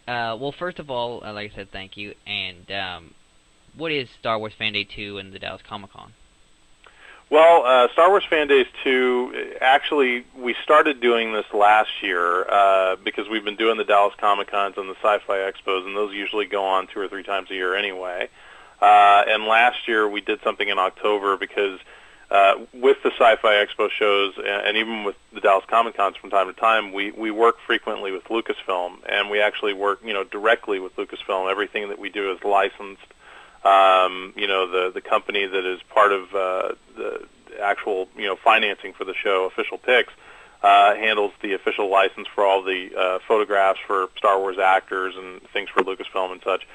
Well, first of all, like I said, thank you. And what is Star Wars Fan Day 2 and the Dallas Comic Con? Well, Star Wars Fan Days 2, actually, we started doing this last year because we've been doing the Dallas Comic Cons and the Sci-Fi Expos, and those usually go on 2 or 3 times a year anyway. And last year we did something in October because with the Sci-Fi Expo shows and even with the Dallas Comic Cons from time to time, we work frequently with Lucasfilm, and we actually work directly with Lucasfilm. Everything that we do is licensed. The company that is part of the actual financing for the show, Official Picks, handles the official license for all the photographs for Star Wars actors and things for Lucasfilm and such.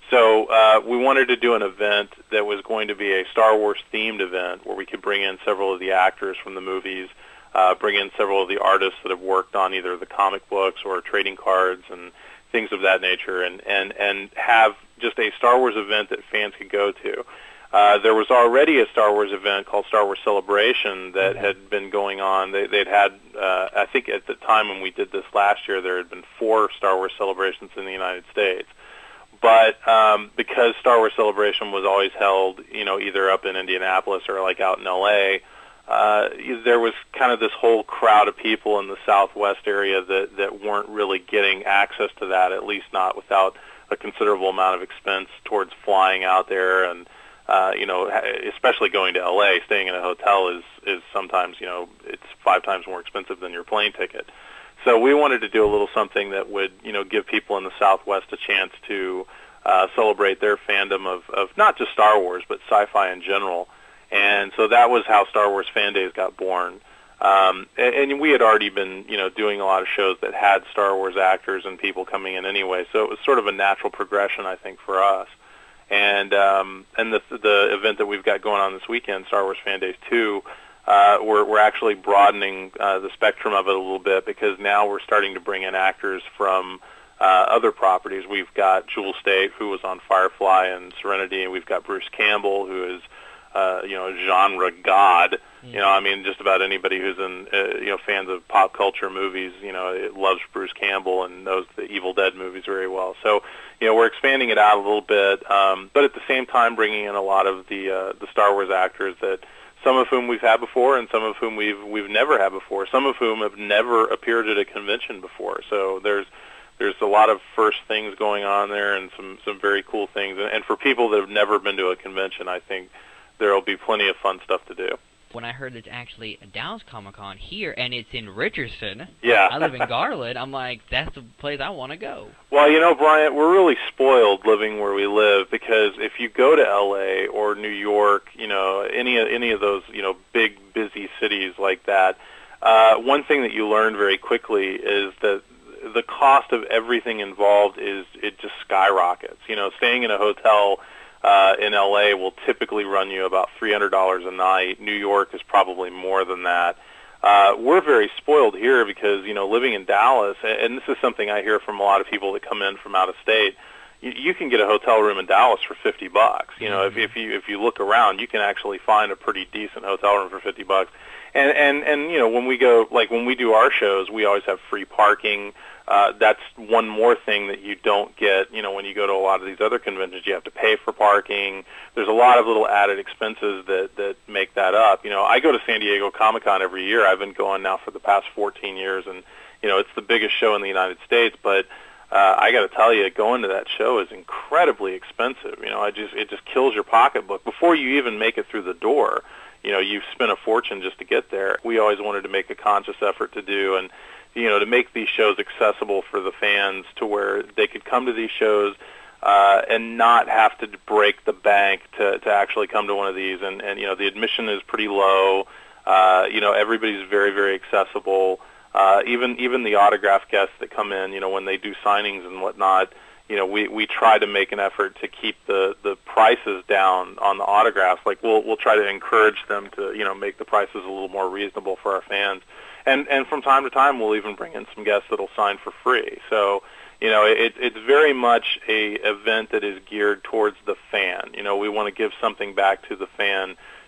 So we wanted to do an event that was going to be a Star Wars themed event where we could bring in several of the actors from the movies, bring in several of the artists that have worked on either the comic books or trading cards and things of that nature, and have just a Star Wars event that fans could go to. There was already a Star Wars event called Star Wars Celebration that had been going on. They'd had, I think at the time when we did this last year, there had been 4 Star Wars celebrations in the United States. But because Star Wars Celebration was always held, either up in Indianapolis or like out in L.A., there was kind of this whole crowd of people in the Southwest area that weren't really getting access to that, at least not without a considerable amount of expense towards flying out there, and especially going to L.A. Staying in a hotel is sometimes it's 5 times more expensive than your plane ticket. So we wanted to do a little something that would give people in the Southwest a chance to celebrate their fandom of not just Star Wars but sci-fi in general. And so that was how Star Wars Fan Days got born. And we had already been, doing a lot of shows that had Star Wars actors and people coming in anyway. So it was sort of a natural progression, I think, for us. And the event that we've got going on this weekend, Star Wars Fan Days 2, we're actually broadening the spectrum of it a little bit because now we're starting to bring in actors from other properties. We've got Jewel Staite, who was on Firefly and Serenity, and we've got Bruce Campbell, who is genre god. Just about anybody who's in, fans of pop culture movies, loves Bruce Campbell and knows the Evil Dead movies very well. So, we're expanding it out a little bit, but at the same time bringing in a lot of the Star Wars actors that some of whom we've had before and some of whom we've never had before, some of whom have never appeared at a convention before. So there's a lot of first things going on there and some very cool things. And for people that have never been to a convention, I think there will be plenty of fun stuff to do. When I heard there's actually a Dallas Comic-Con here, and it's in Richardson. Yeah. I live in Garland. I'm like, that's the place I want to go. Well, Bryant, we're really spoiled living where we live because if you go to L.A. or New York, any of those, big, busy cities like that, one thing that you learn very quickly is that the cost of everything involved it just skyrockets. Staying in a hotel in L.A. will typically run you about $300 a night. New York is probably more than that. We're very spoiled here because, living in Dallas, and this is something I hear from a lot of people that come in from out of state, you can get a hotel room in Dallas for $50. If you look around, you can actually find a pretty decent hotel room for $50. And when we do our shows, we always have free parking. That's one more thing that you don't get, when you go to a lot of these other conventions. You have to pay for parking. There's a lot of little added expenses that make that up. I go to San Diego Comic-Con every year. I've been going now for the past 14 years, and, it's the biggest show in the United States, but I got to tell you, going to that show is incredibly expensive. It just kills your pocketbook before you even make it through the door. You've spent a fortune just to get there. We always wanted to make a conscious effort to do, and to make these shows accessible for the fans to where they could come to these shows and not have to break the bank to actually come to one of these. And the admission is pretty low. Everybody's very, very accessible. Even the autograph guests that come in, when they do signings and whatnot, we try to make an effort to keep the prices down on the autographs. Like we'll try to encourage them to, make the prices a little more reasonable for our fans. And from time to time, we'll even bring in some guests that'll sign for free. So, it's very much a event that is geared towards the fan. We want to give something back to the fan,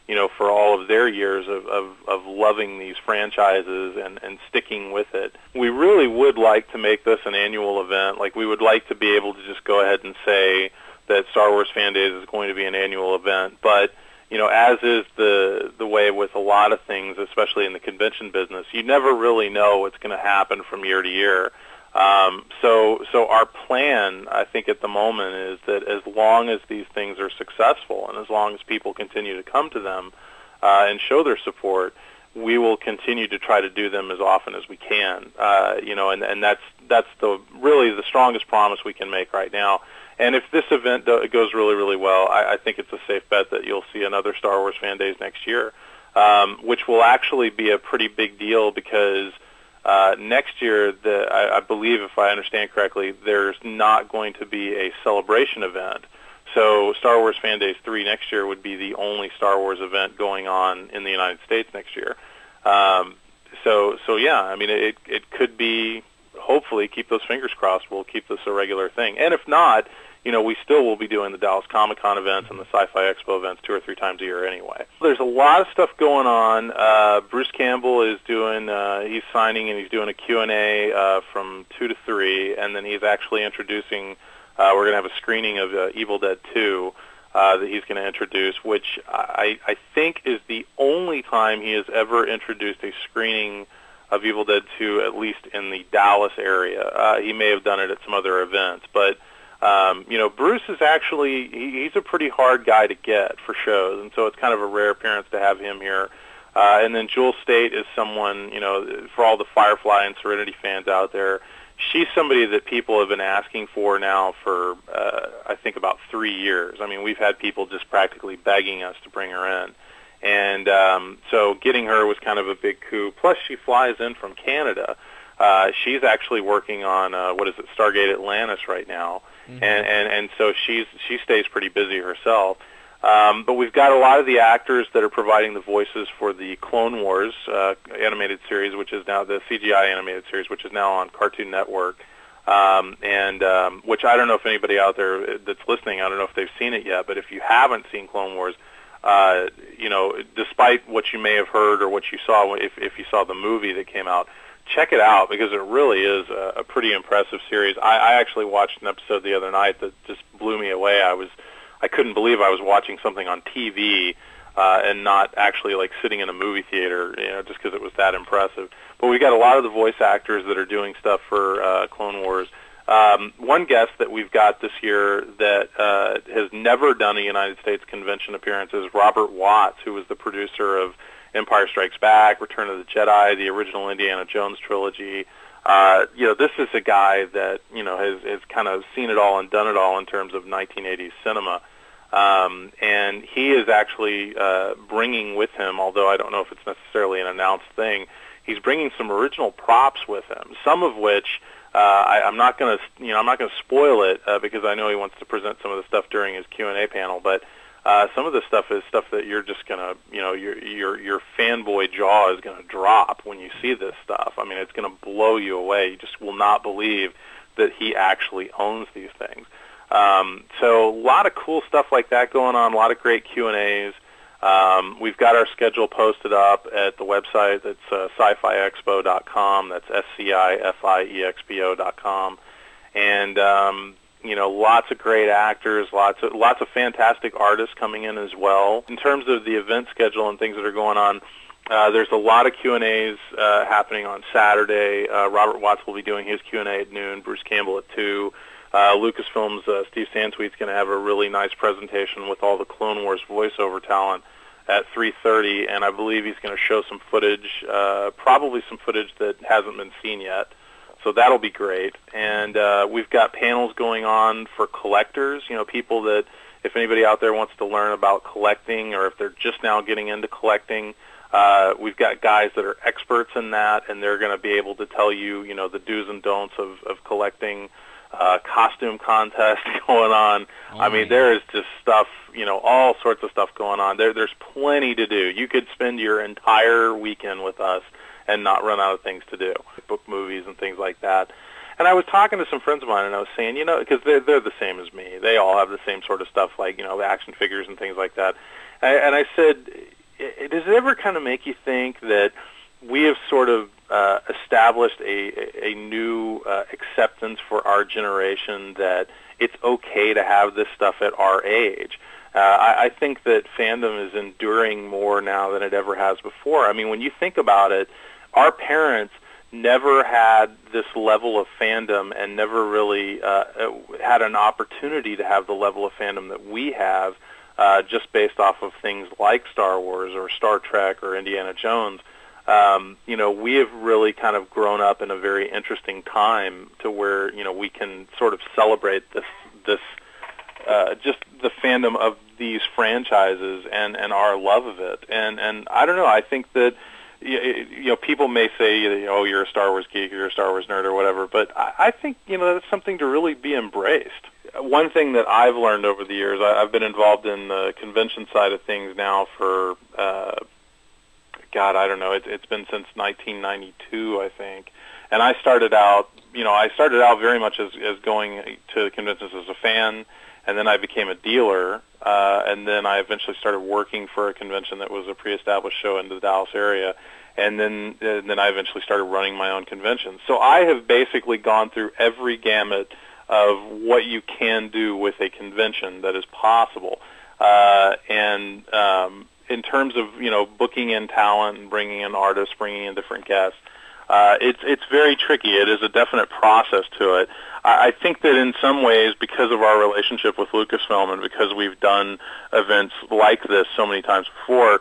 for all of their years of loving these franchises and sticking with it. We really would like to make this an annual event. Like, we would like to be able to just go ahead and say that Star Wars Fan Days is going to be an annual event, but as is the way with a lot of things, especially in the convention business, you never really know what's going to happen from year to year. So our plan, I think, at the moment is that as long as these things are successful and as long as people continue to come to them and show their support, we will continue to try to do them as often as we can. And that's really the strongest promise we can make right now. And if this event goes really, really well, I think it's a safe bet that you'll see another Star Wars Fan Days next year, which will actually be a pretty big deal because next year, I believe, if I understand correctly, there's not going to be a celebration event. So Star Wars Fan Days 3 next year would be the only Star Wars event going on in the United States next year. So yeah, I mean, it could be, hopefully, keep those fingers crossed, we'll keep this a regular thing. And if not, we still will be doing the Dallas Comic-Con events and the Sci-Fi Expo events 2 or 3 times a year anyway. There's a lot of stuff going on. Bruce Campbell is he's signing and he's doing a Q&A from 2 to 3, and then he's actually introducing, we're going to have a screening of Evil Dead 2 that he's going to introduce, which I think is the only time he has ever introduced a screening of Evil Dead 2, at least in the Dallas area. He may have done it at some other events, but Bruce is actually, he's a pretty hard guy to get for shows, and so it's kind of a rare appearance to have him here. And then Jewel Staite is someone, for all the Firefly and Serenity fans out there, she's somebody that people have been asking for now for, I think, about 3 years. I mean, we've had people just practically begging us to bring her in. And so getting her was kind of a big coup. Plus, she flies in from Canada. She's actually working on, Stargate Atlantis right now. Mm-hmm. And so she stays pretty busy herself. But we've got a lot of the actors that are providing the voices for the Clone Wars animated series, which is now the CGI animated series, which is now on Cartoon Network. Which I don't know if anybody out there that's listening, I don't know if they've seen it yet, but if you haven't seen Clone Wars, despite what you may have heard or what you saw, if you saw the movie that came out, check it out because it really is a pretty impressive series. I actually watched an episode the other night that just blew me away. I couldn't believe I was watching something on TV and not actually like sitting in a movie theater, just because it was that impressive. But we got a lot of the voice actors that are doing stuff for Clone Wars. One guest that we've got this year that has never done a United States convention appearance is Robert Watts, who was the producer of Empire Strikes Back, Return of the Jedi, the original Indiana Jones trilogy. This is a guy that has kind of seen it all and done it all in terms of 1980s cinema. And he is actually bringing with him, although I don't know if it's necessarily an announced thing, he's bringing some original props with him. Some of which I'm not going to spoil it because I know he wants to present some of the stuff during his Q&A panel, but some of the stuff is stuff that you're just gonna, your fanboy jaw is gonna drop when you see this stuff. I mean, it's gonna blow you away. You just will not believe that he actually owns these things. So a lot of cool stuff like that going on. A lot of great Q&As. We've got our schedule posted up at the website. That's sci-fiexpo.com. That's SCIFIEXPO.com. And lots of great actors, lots of fantastic artists coming in as well. In terms of the event schedule and things that are going on, there's a lot of Q&As happening on Saturday. Robert Watts will be doing his Q&A at noon, Bruce Campbell at 2. Lucasfilm's Steve Sansweet's going to have a really nice presentation with all the Clone Wars voiceover talent at 3:30, and I believe he's going to show some footage, probably some footage that hasn't been seen yet. So that'll be great. And we've got panels going on for collectors, people that, if anybody out there wants to learn about collecting or if they're just now getting into collecting, we've got guys that are experts in that, and they're going to be able to tell you, the do's and don'ts of collecting. Costume contest going on. Oh, I mean, there is just stuff, all sorts of stuff going on. There's plenty to do. You could spend your entire weekend with us and not run out of things to do, book movies and things like that. And I was talking to some friends of mine, and I was saying, because they're the same as me. They all have the same sort of stuff, like, action figures and things like that. And I said, does it ever kind of make you think that we have sort of established a new acceptance for our generation that it's okay to have this stuff at our age? I think that fandom is enduring more now than it ever has before. I mean, when you think about it, our parents never had this level of fandom and never really had an opportunity to have the level of fandom that we have just based off of things like Star Wars or Star Trek or Indiana Jones. We have really kind of grown up in a very interesting time to where, we can sort of celebrate this just the fandom of these franchises and our love of it. And I don't know, I think that, people may say, oh, you're a Star Wars geek, or you're a Star Wars nerd or whatever, but I think, that's something to really be embraced. One thing that I've learned over the years, I've been involved in the convention side of things now for, I don't know, it's been since 1992, I think. And I started out very much as going to conventions as a fan, and then I became a dealer, and then I eventually started working for a convention that was a pre-established show in the Dallas area, and then I eventually started running my own convention. So I have basically gone through every gamut of what you can do with a convention that is possible. And in terms of, booking in talent and bringing in artists, bringing in different guests, it's very tricky. It is a definite process to it. I think that in some ways, because of our relationship with Lucasfilm and because we've done events like this so many times before,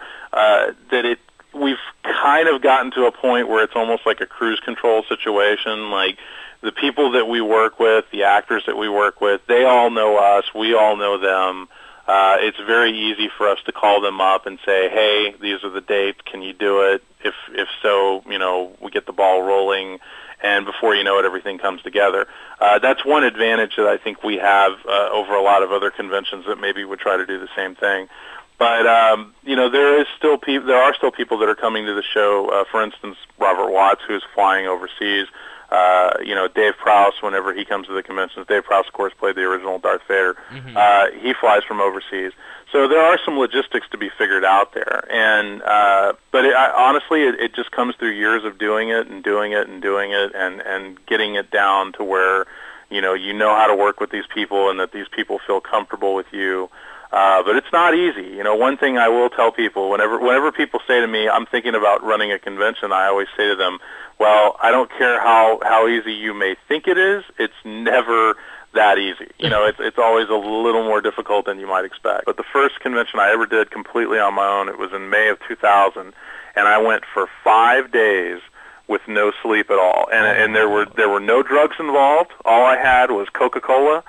we've kind of gotten to a point where it's almost like a cruise control situation. Like, the people that we work with, the actors that we work with, they all know us. We all know them. It's very easy for us to call them up and say, hey, these are the dates. Can you do it? If so, we get the ball rolling, and before you know it, everything comes together. That's one advantage that I think we have over a lot of other conventions that maybe would try to do the same thing. But there are still people that are coming to the show. For instance, Robert Watts, who's flying overseas. Dave Prowse, whenever he comes to the conventions, Dave Prowse, of course, played the original Darth Vader. Mm-hmm. He flies from overseas. So there are some logistics to be figured out there. And honestly, it just comes through years of doing it and doing it and doing it and getting it down to where, you know how to work with these people and that these people feel comfortable with you. But it's not easy. One thing I will tell people, whenever people say to me, I'm thinking about running a convention, I always say to them, well, I don't care how easy you may think it is, it's never that easy. It's always a little more difficult than you might expect. But the first convention I ever did completely on my own, it was in May of 2000, and I went for 5 days with no sleep at all. And there were no drugs involved. All I had was Coca-Cola.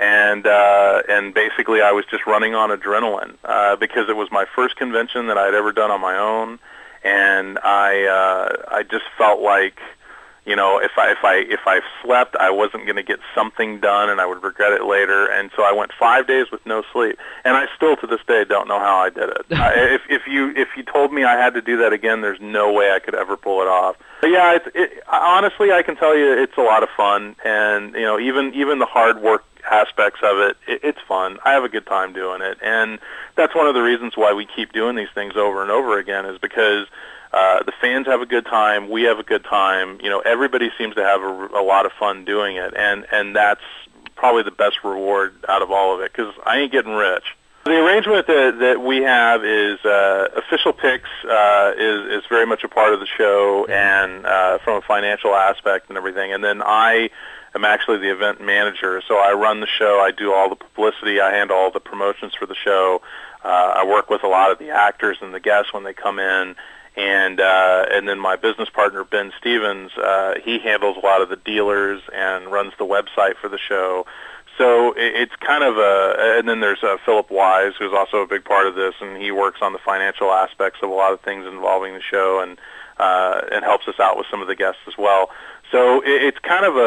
And basically I was just running on adrenaline because it was my first convention that I had ever done on my own, and I just felt like, if I slept, I wasn't going to get something done, and I would regret it later. And so I went 5 days with no sleep, and I still to this day don't know how I did it. If you told me I had to do that again, there's no way I could ever pull it off. But yeah, honestly, I can tell you it's a lot of fun, and even the hard work aspects of it, it's fun. I have a good time doing it, and that's one of the reasons why we keep doing these things over and over again, is because the fans have a good time, we have a good time, everybody seems to have a lot of fun doing it, and that's probably the best reward out of all of it, because I ain't getting rich. The arrangement that we have is official picks is very much a part of the show, and from a financial aspect and everything, and then I'm actually the event manager, so I run the show, I do all the publicity, I handle all the promotions for the show, I work with a lot of the actors and the guests when they come in, and then my business partner, Ben Stevens, he handles a lot of the dealers and runs the website for the show. So it's kind of and then there's Philip Wise, who's also a big part of this, and he works on the financial aspects of a lot of things involving the show, and helps us out with some of the guests as well. So it's kind of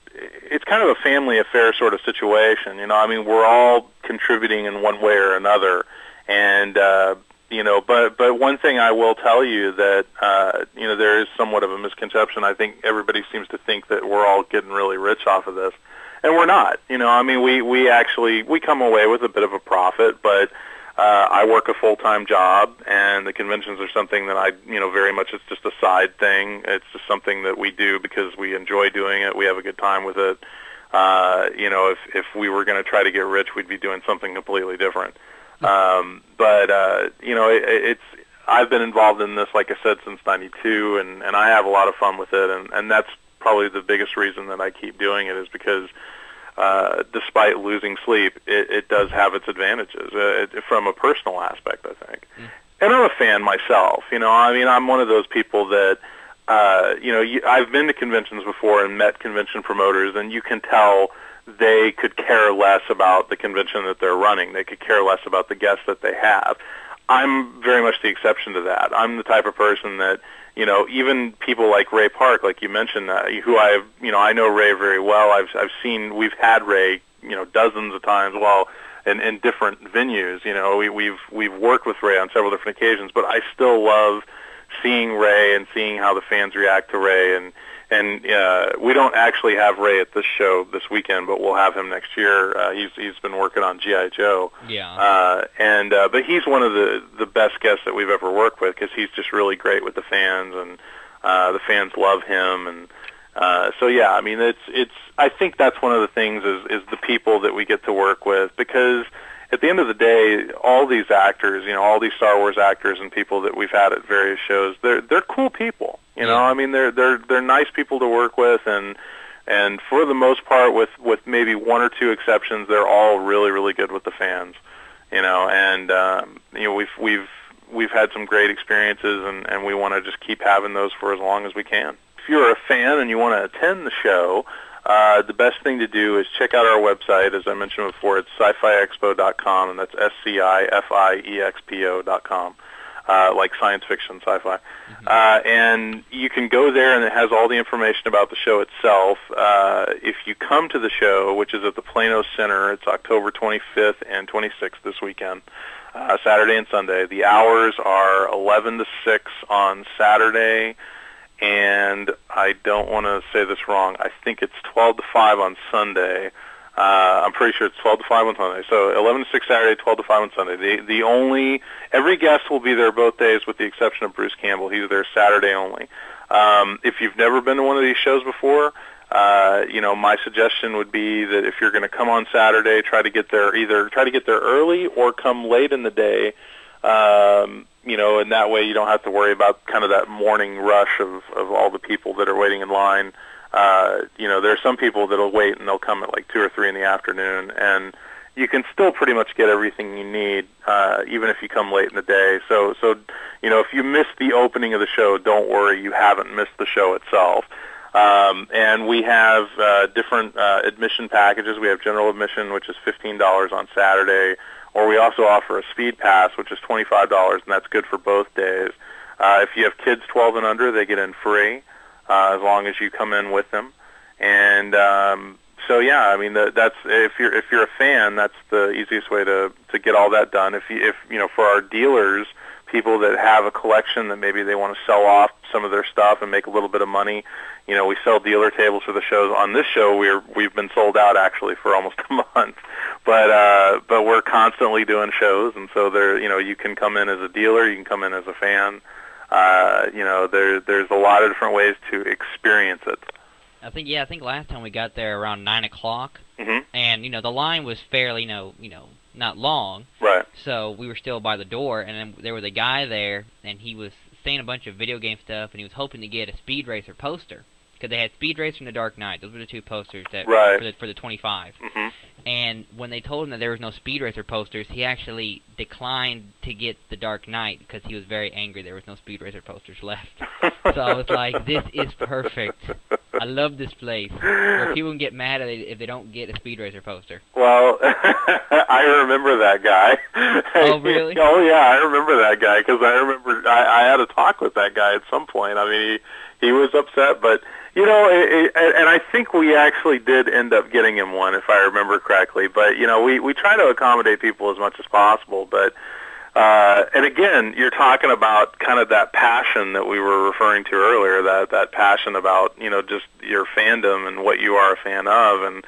a family affair sort of situation. We're all contributing in one way or another, and but one thing I will tell you that there is somewhat of a misconception. I think everybody seems to think that we're all getting really rich off of this, and we're not. We come away with a bit of a profit, but I work a full-time job, and the conventions are something that I, very much it's just a side thing. It's just something that we do because we enjoy doing it. We have a good time with it. If we were going to try to get rich, we'd be doing something completely different. It's I've been involved in this, like I said, since '92, and I have a lot of fun with it, and that's probably the biggest reason that I keep doing it is because despite losing sleep, it does have its advantages from a personal aspect, I think. And I'm a fan myself. I'm one of those people that, I've been to conventions before and met convention promoters, and you can tell they could care less about the convention that they're running. They could care less about the guests that they have. I'm very much the exception to that. I'm the type of person that, even people like Ray Park, like you mentioned, who I know Ray very well. We've had Ray, dozens of times in different venues. We've worked with Ray on several different occasions, but I still love seeing Ray and seeing how the fans react to Ray. And we don't actually have Ray at this show this weekend, but we'll have him next year. He's been working on G.I. Joe. Yeah. But he's one of the best guests that we've ever worked with because he's just really great with the fans, and the fans love him. And it's. I think that's one of the things is the people that we get to work with, because at the end of the day, all these actors, all these Star Wars actors and people that we've had at various shows, they're cool people. They're nice people to work with, and for the most part, with maybe one or two exceptions, they're all really, really good with the fans. We've had some great experiences, and we want to just keep having those for as long as we can. If you're a fan and you want to attend the show, the best thing to do is check out our website. As I mentioned before, it's sci-fiexpo.com, and that's SCIFIEXPO.com, like science fiction, sci-fi. And you can go there, and it has all the information about the show itself. If you come to the show, which is at the Plano Center, it's October 25th and 26th this weekend, Saturday and Sunday. The hours are 11 to 6 on Saturday, and I don't want to say this wrong. I think it's 12 to 5 on Sunday. I'm pretty sure it's 12 to 5 on Sunday. So 11 to 6 Saturday, 12 to 5 on Sunday. Every guest will be there both days with the exception of Bruce Campbell. He's there Saturday only. If you've never been to one of these shows before, my suggestion would be that if you're going to come on Saturday, try to get there early or come late in the day. And that way you don't have to worry about kind of that morning rush of all the people that are waiting in line. There are some people that'll wait and they'll come at like 2 or 3 in the afternoon, and you can still pretty much get everything you need, even if you come late in the day. So if you miss the opening of the show, don't worry, you haven't missed the show itself. And we have different admission packages. We have general admission, which is $15 on Saturday, or we also offer a speed pass, which is $25, and that's good for both days. If you have kids 12 and under, they get in free, as long as you come in with them. And that's if you're a fan, that's the easiest way to get all that done. If for our dealers, people that have a collection that maybe they want to sell off some of their stuff and make a little bit of money, we sell dealer tables for the shows. On this show, we've been sold out actually for almost a month, but we're constantly doing shows, and so you can come in as a dealer, you can come in as a fan. There's a lot of different ways to experience it. I think last time we got there around 9 o'clock, and the line was fairly, not long. Right. So we were still by the door, and then there was a guy there, and he was saying a bunch of video game stuff, and he was hoping to get a Speed Racer poster, because they had Speed Racer and The Dark Knight. Those were the two posters that for the 25. And when they told him that there was no Speed Racer posters, he actually declined to get The Dark Knight because he was very angry there was no Speed Racer posters left. So I was like, this is perfect. I love this place where people can get mad at it if they don't get a Speed Racer poster. Well, I remember that guy. Oh, really? Oh, yeah, I remember that guy because I had a talk with that guy at some point. I mean, he was upset, but, and I think we actually did end up getting him one, if I remember correctly. But, we try to accommodate people as much as possible, but and again, you're talking about kind of that passion that we were referring to earlier, that passion about, just your fandom and what you are a fan of.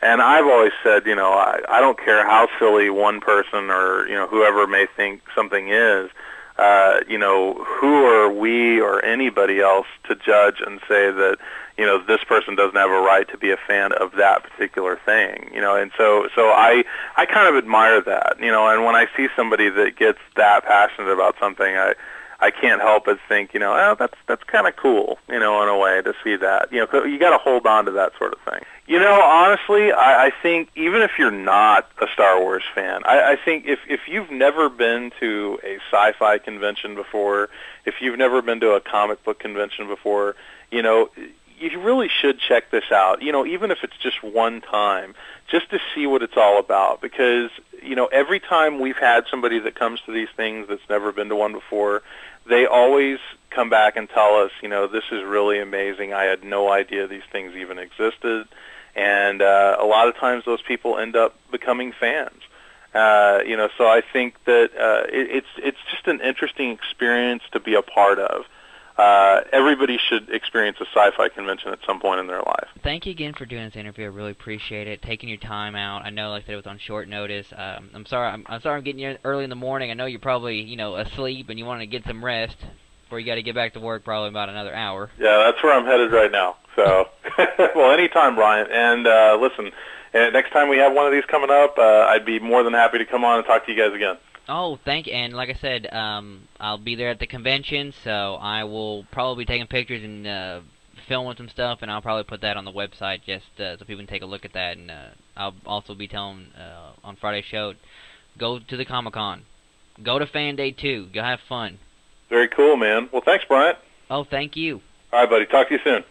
And I've always said, I don't care how silly one person or, whoever may think something is, who are we or anybody else to judge and say that, this person doesn't have a right to be a fan of that particular thing, and so I kind of admire that, and when I see somebody that gets that passionate about something, I can't help but think, that's kind of cool, in a way to see that. You got to hold on to that sort of thing. Honestly, I think even if you're not a Star Wars fan, I think if you've never been to a sci-fi convention before, if you've never been to a comic book convention before, you really should check this out, even if it's just one time, just to see what it's all about. Because, every time we've had somebody that comes to these things that's never been to one before, they always come back and tell us, this is really amazing. I had no idea these things even existed. And a lot of times those people end up becoming fans. So I think that it's just an interesting experience to be a part of. Everybody should experience a sci-fi convention at some point in their life. Thank you again for doing this interview. I really appreciate it. Taking your time out. I know, like I said, it was on short notice. I'm sorry. I'm sorry I'm getting you early in the morning. I know you're probably asleep and you want to get some rest before you got to get back to work probably about another hour. Yeah, that's where I'm headed right now. So, well, anytime, Brian. And listen, next time we have one of these coming up, I'd be more than happy to come on and talk to you guys again. Oh, thank you. And like I said, I'll be there at the convention, so I will probably be taking pictures and filming some stuff, and I'll probably put that on the website just so people can take a look at that. And I'll also be telling on Friday's show, go to the Comic-Con. Go to Fan Day 2. Go have fun. Very cool, man. Well, thanks, Brian. Oh, thank you. All right, buddy. Talk to you soon.